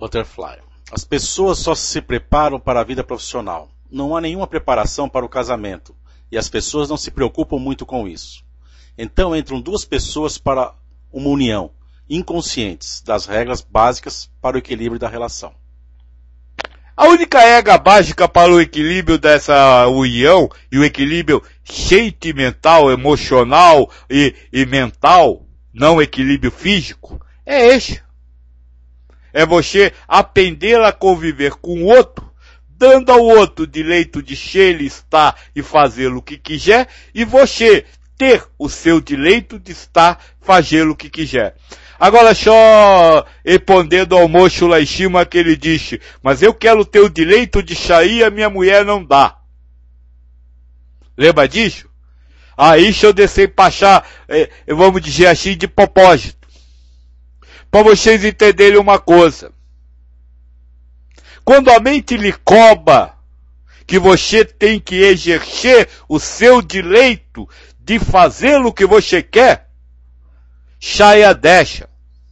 Butterfly. As pessoas só se preparam para a vida profissional. Não há nenhuma preparação para o casamento, e as pessoas não se preocupam muito com isso. Então entram duas pessoas para uma união, inconscientes das regras básicas para o equilíbrio da relação. A única regra básica para o equilíbrio dessa união e o equilíbrio sentimental, emocional e mental, não equilíbrio físico, é este. É você aprender a conviver com o outro, dando ao outro direito de ser, estar e fazer o que quiser, e você ter o seu direito de estar, fazer o que quiser. Agora só respondendo ao moço lá em cima que ele disse, mas eu quero ter o direito de sair, a minha mulher não dá. Lembra disso? Aí se eu descer para achar, vamos dizer assim, de propósito. Para vocês entenderem uma coisa. Quando a mente lhe cobra que você tem que exercer o seu direito de fazer o que você quer, saia dessa.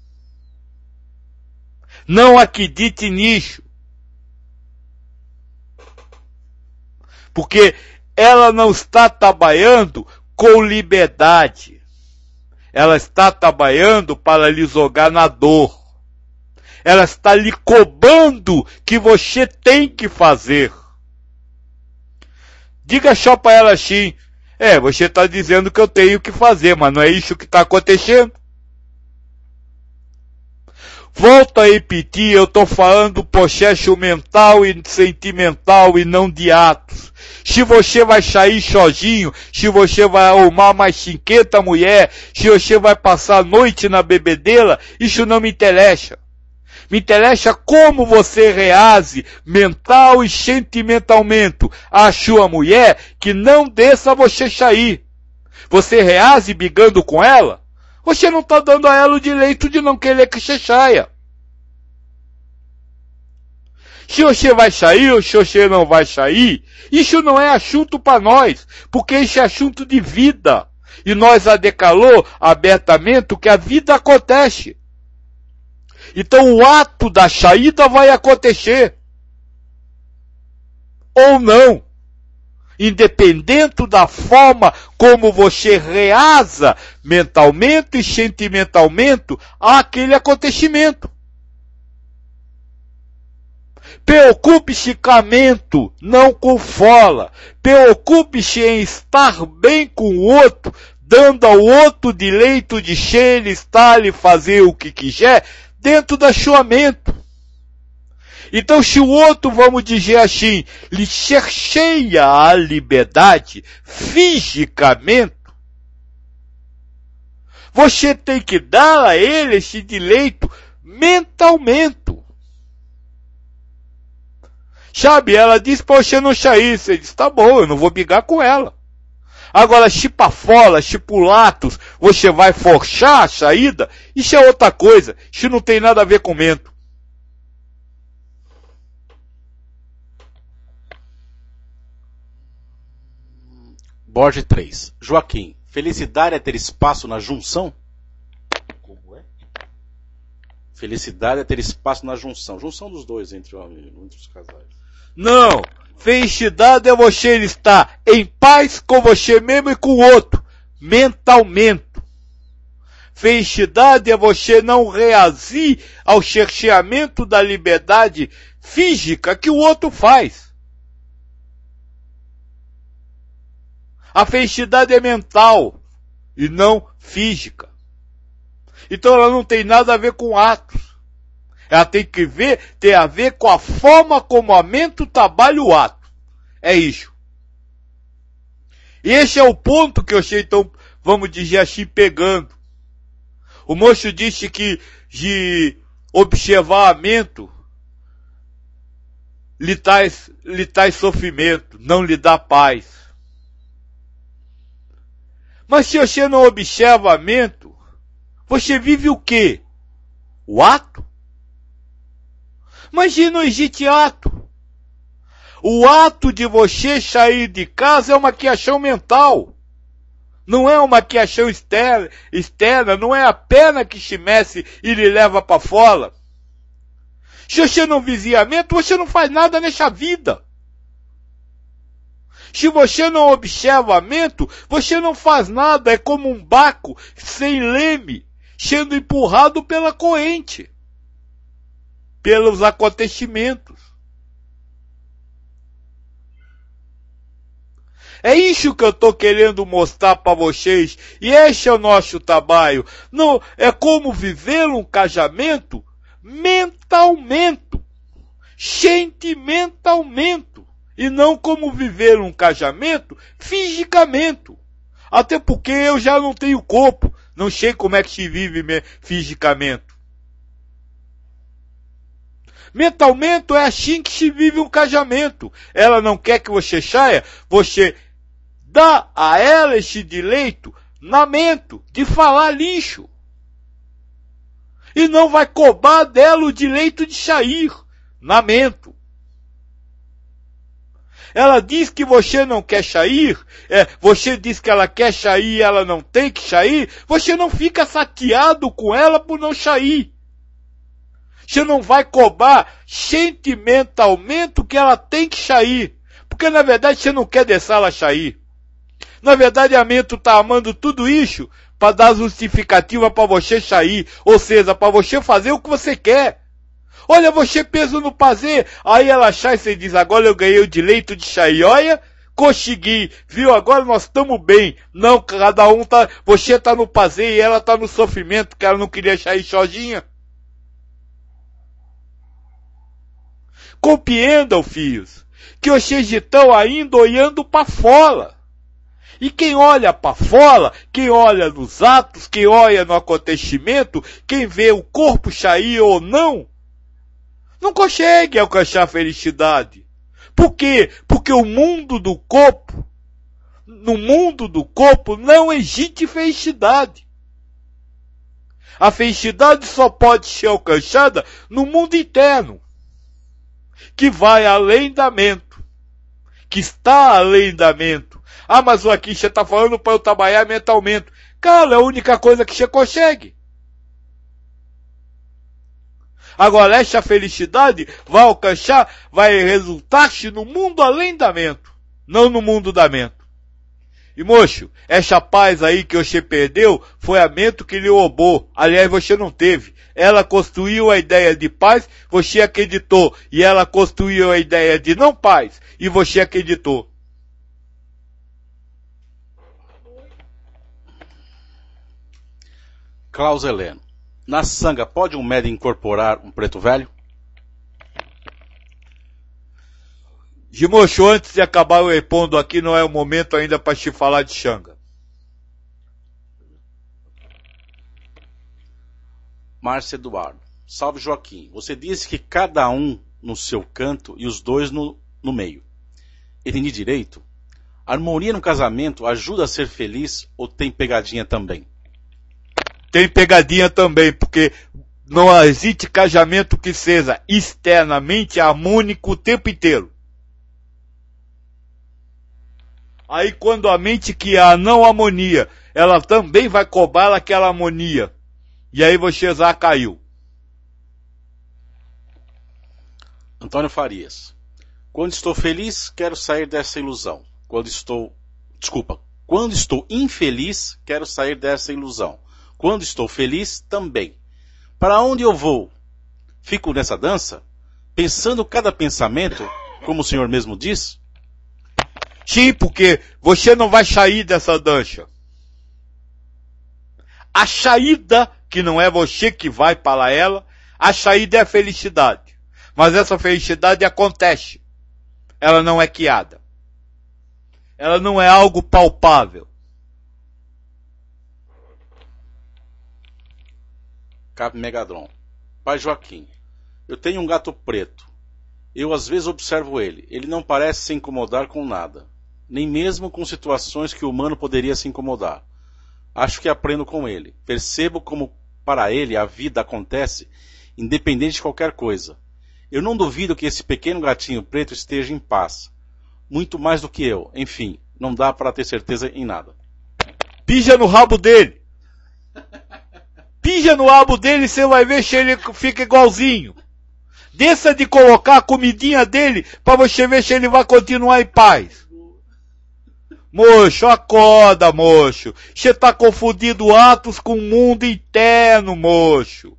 Não acredite nisso. Porque ela não está trabalhando com liberdade. Ela está trabalhando para lhe jogar na dor. Ela está lhe cobrando que você tem que fazer. Diga só para ela assim, você está dizendo que eu tenho que fazer, mas não é isso que está acontecendo. Volto a repetir, eu estou falando do processo mental e sentimental e não de atos. Se você vai sair sozinho, se você vai arrumar mais 50 mulher, se você vai passar a noite na bebedeira, isso não me interessa. Me interessa como você reage mental e sentimentalmente a sua mulher que não deixa você sair. Você reage brigando com ela? Você não está dando a ela o direito de não querer que você saia. Se você vai sair ou se você não vai sair, isso não é assunto para nós, porque isso é assunto de vida. E nós a declarou abertamente que a vida acontece. Então o ato da saída vai acontecer. Ou não. Independente da forma como você reage mentalmente e sentimentalmente àquele acontecimento. Preocupe-se com a mente, não com fora. Preocupe-se em estar bem com o outro, dando ao outro direito de ser, estar e fazer o que quiser dentro da sua mente. Então, se o outro, vamos dizer assim, lhe cerceia a liberdade fisicamente, você tem que dar a ele esse direito mentalmente. Sabe, ela disse para você não sair, você disse, tá bom, eu não vou brigar com ela. Agora, se para fora, se por latos, você vai forçar a saída, isso é outra coisa, isso não tem nada a ver com mente. Borges 3. Joaquim, felicidade é ter espaço na junção? Como é? Felicidade é ter espaço na junção. Junção dos dois entre os casais. Não! Felicidade é você estar em paz com você mesmo e com o outro, mentalmente. Felicidade é você não reagir ao cerceamento da liberdade física que o outro faz. A felicidade é mental e não física. Então ela não tem nada a ver com atos. Ela tem a ver com a forma como a mente trabalha o ato. É isso. E esse é o ponto que eu achei, então, vamos dizer assim, pegando. O moço disse que de observar a mente lhe traz sofrimento, não lhe dá paz. Mas se você não observa a mente, você vive o quê? O ato? Mas não existe ato. O ato de você sair de casa é uma criação mental. Não é uma criação externa, não é a perna que se mexe e lhe leva para fora. Se você não vigia a mente, você não faz nada nessa vida. Se você não observa a mente, você não faz nada, é como um barco sem leme, sendo empurrado pela corrente, pelos acontecimentos. É isso que eu estou querendo mostrar para vocês, e esse é o nosso trabalho. Não, é como viver um casamento mentalmente, sentimentalmente. E não como viver um casamento fisicamente. Até porque eu já não tenho corpo. Não sei como é que se vive fisicamente. Mentalmente é assim que se vive um casamento. Ela não quer que você saia, você dá a ela esse direito na mente de falar lixo. E não vai cobrar dela o direito de sair na mente. Ela diz que você não quer sair, você diz que ela quer sair e ela não tem que sair, você não fica chateado com ela por não sair. Você não vai cobrar sentimentalmente que ela tem que sair, porque na verdade você não quer deixar ela sair. Na verdade a mente está amando tudo isso para dar justificativa para você sair, ou seja, para você fazer o que você quer. Olha, você pensa no prazer, aí ela sai e você diz, agora eu ganhei o direito de sair, olha, consegui, viu, agora nós estamos bem. Não, cada um tá, você tá no prazer e ela tá no sofrimento, que ela não queria sair sozinha. Compreendam, filhos, que vocês estão ainda olhando para fora. E quem olha para fora, quem olha nos atos, quem olha no acontecimento, quem vê o corpo sair ou não consegue alcançar a felicidade. Por quê? Porque o mundo do corpo, no mundo do corpo não existe felicidade. A felicidade só pode ser alcançada no mundo interno, que vai além da mente, que está além da mente. Ah, mas aqui você está falando para eu trabalhar mentalmente. Cara, é a única coisa que você consegue. Agora, essa felicidade vai alcançar, vai resultar-se no mundo além da mente, não no mundo da mente. E moço, essa paz aí que você perdeu foi a mente que lhe roubou. Aliás, você não teve. Ela construiu a ideia de paz, você acreditou. E ela construiu a ideia de não paz, e você acreditou. Klaus Heleno. Na sanga, pode um médium incorporar um preto velho? Gimocho, antes de acabar eu respondo aqui, não é o momento ainda para te falar de Xanga. Márcia Eduardo. Salve Joaquim. Você disse que cada um no seu canto e os dois no meio. Entendi direito? A harmonia no casamento ajuda a ser feliz ou tem pegadinha também? Tem pegadinha também, porque não existe casamento que seja externamente harmônico o tempo inteiro. Aí quando a mente que há não harmonia, ela também vai cobrar aquela harmonia. E aí você já caiu. Antônio Farias. Quando estou feliz, quero sair dessa ilusão. Quando estou infeliz, quero sair dessa ilusão. Quando estou feliz, também. Para onde eu vou? Fico nessa dança? Pensando cada pensamento, como o senhor mesmo diz? Sim, porque você não vai sair dessa dança. A saída, que não é você que vai para ela, a saída é a felicidade. Mas essa felicidade acontece. Ela não é guiada. Ela não é algo palpável. Cap Megadron. Pai Joaquim, eu tenho um gato preto. Eu às vezes observo ele. Ele não parece se incomodar com nada. Nem mesmo com situações que o humano poderia se incomodar. Acho que aprendo com ele. Percebo como para ele a vida acontece independente de qualquer coisa. Eu não duvido que esse pequeno gatinho preto esteja em paz. Muito mais do que eu. Enfim, não dá para ter certeza em nada. Pija no rabo dele. Pija no rabo dele e você vai ver se ele fica igualzinho. Desça de colocar a comidinha dele para você ver se ele vai continuar em paz. Moço, acorda, moço. Você tá confundindo atos com o mundo interno, moço.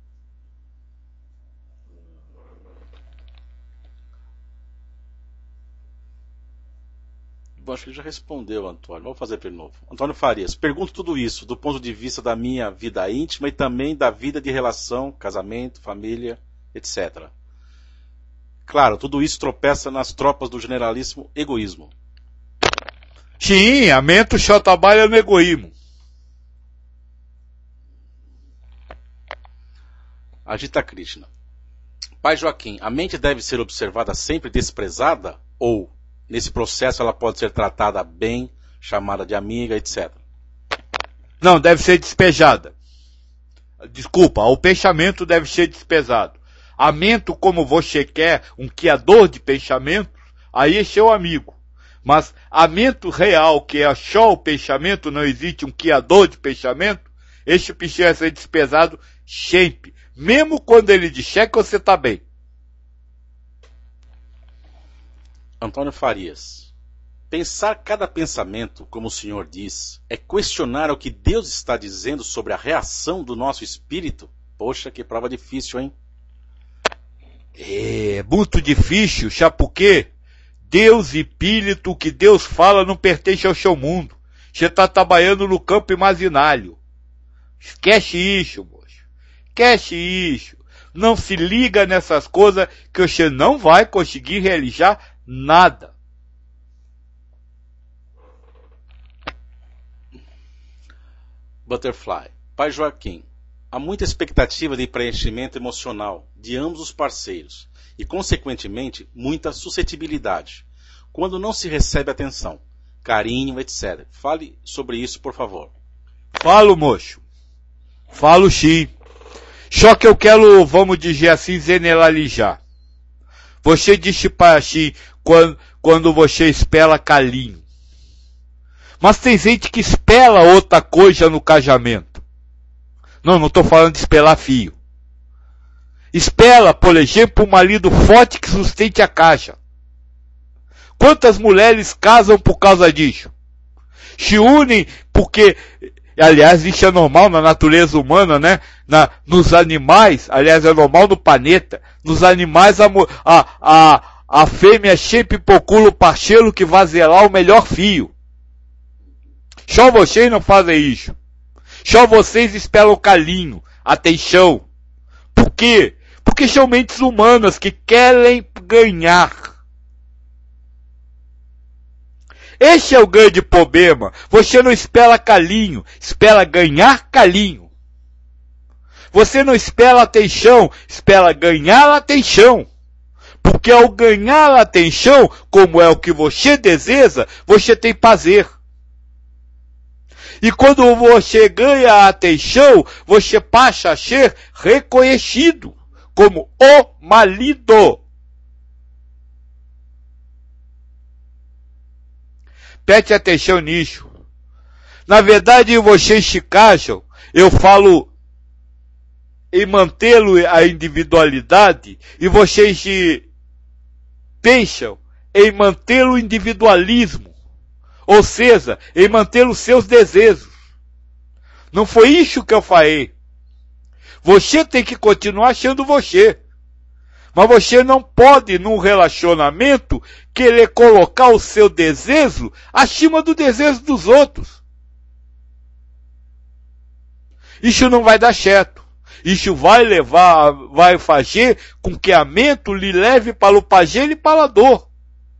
Bom, acho que ele já respondeu, Antônio. Vamos fazer de novo. Antônio Farias, pergunto tudo isso do ponto de vista da minha vida íntima e também da vida de relação, casamento, família, etc. Claro, tudo isso tropeça nas tropas do generalíssimo egoísmo. Sim, a mente só trabalha no egoísmo. Agita Krishna. Pai Joaquim, a mente deve ser observada sempre desprezada? Ou, nesse processo, ela pode ser tratada bem, chamada de amiga, etc.? Não, deve ser despejada. Desculpa, o pensamento deve ser despejado. A mente, como você quer, um criador de pensamentos, aí é seu amigo. Mas a mente real, que é só o pensamento, não existe um criador de pensamento, esse precisa ser despejado sempre. Mesmo quando ele disser que você está bem. Antônio Farias. Pensar cada pensamento, como o senhor diz, é questionar o que Deus está dizendo sobre a reação do nosso espírito? Poxa, que prova difícil, hein? É muito difícil, sabe por quê? Deus e espírito, o que Deus fala não pertence ao seu mundo. Você está trabalhando no campo imaginário. Esquece isso, moço. Esquece isso. Não se liga nessas coisas que você não vai conseguir realizar nada. Butterfly. Pai Joaquim, há muita expectativa de preenchimento emocional de ambos os parceiros e, consequentemente, muita suscetibilidade quando não se recebe atenção, carinho, etc. Fale sobre isso, por favor. Falo, moço. Falo sim. Só que eu quero, vamos dizer assim, generalizar. Você disse para si quando você espera carinho. Mas tem gente que espera outra coisa no casamento. Não estou falando de esperar fio. Espera, por exemplo, um marido forte que sustente a casa. Quantas mulheres casam por causa disso? Se unem porque, aliás, isso é normal na natureza humana, né? Nos animais, aliás, é normal no planeta. Nos animais, a fêmea sempre procura o parceiro que vai zelar o melhor fio. Só vocês não fazem isso. Só vocês esperam carinho, atenção. Por quê? Porque são mentes humanas que querem ganhar. Esse é o grande problema. Você não espera carinho, espera ganhar carinho. Você não espera atenção, espera ganhar atenção. Porque ao ganhar atenção, como é o que você deseja, você tem prazer. E quando você ganha a atenção, você passa a ser reconhecido como o marido. Preste atenção nisso. Na verdade, vocês se casam, eu falo em mantê-lo a individualidade, e vocês pensam em manter o individualismo, ou seja, em manter os seus desejos. Não foi isso que eu falei. Você tem que continuar sendo você. Mas você não pode, num relacionamento, querer colocar o seu desejo acima do desejo dos outros. Isso não vai dar certo. Isso vai fazer com que a mente lhe leve para o prazer e para a dor.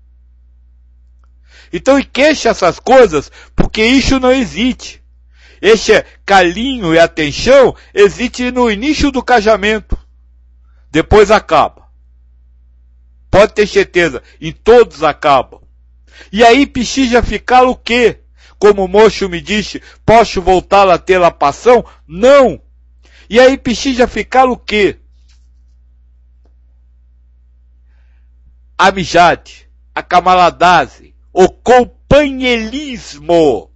Então, esqueça essas coisas, porque isso não existe. Esse carinho e atenção existe no início do casamento. Depois acaba. Pode ter certeza, em todos acabam. E aí precisa ficar o quê? Como o moço me disse, posso voltar a ter a paixão? Não! E aí precisa ficar o quê? A amizade, a camaradagem, o companheirismo.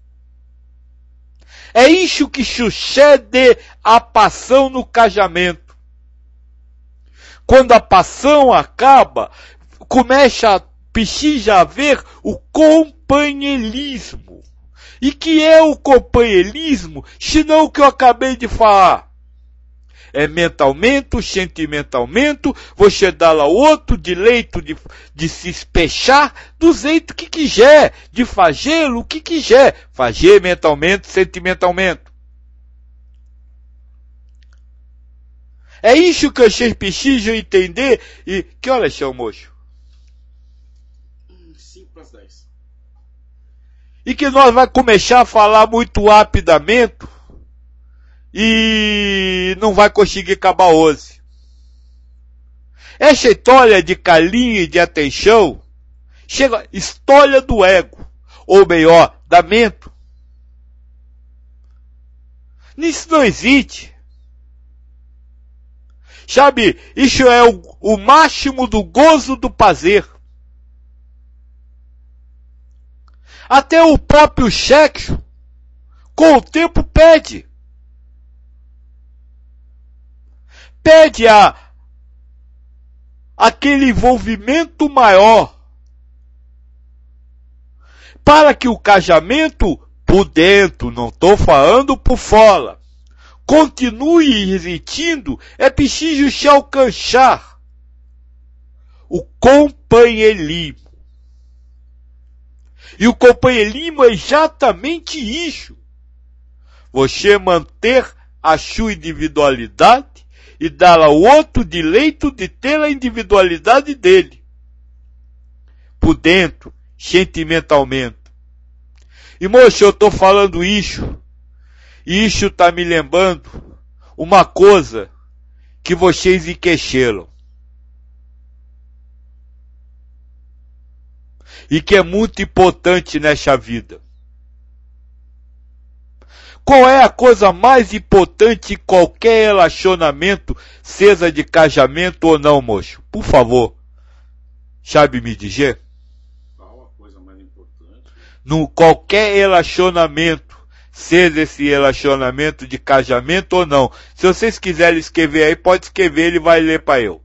É isso que sucede a paixão no casamento. Quando a paixão acaba, começa a precisa haver o companheirismo. E que é o companheirismo, senão o que eu acabei de falar? É mentalmente, sentimentalmente, você dá lá outro direito de se espechar do jeito que quiser, de fazer o que quiser, fazer mentalmente, sentimentalmente. É isso que vocês precisam entender. E que horas são, moço? 5:10. E que nós vamos começar a falar muito rapidamente e não vai conseguir acabar hoje. Essa história de carinho e de atenção chega história do ego, ou melhor, da mente. Isso não existe. Sabe, isso é o máximo do gozo do prazer. Até o próprio sexo, com o tempo, pede aquele envolvimento maior, para que o casamento, por dentro, não estou falando por fora, continue existindo. É preciso se alcançar o companheirismo. E o companheirismo é exatamente isso. Você manter a sua individualidade e dar ao outro direito de ter a individualidade dele. Por dentro, sentimentalmente. E moço, eu estou falando isso. E isso está me lembrando uma coisa que vocês enqueceram. E que é muito importante nessa vida. Qual é a coisa mais importante em qualquer relacionamento, seja de casamento ou não, moço? Por favor, sabe me dizer? Qual a coisa mais importante? No qualquer relacionamento, seja esse relacionamento de casamento ou não. Se vocês quiserem escrever aí, pode escrever, ele vai ler para eu.